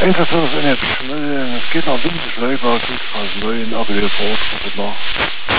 Even zoals in het, het geht nog doen, dus leuk, maar goed, als leuk, en ook weer voor het nog.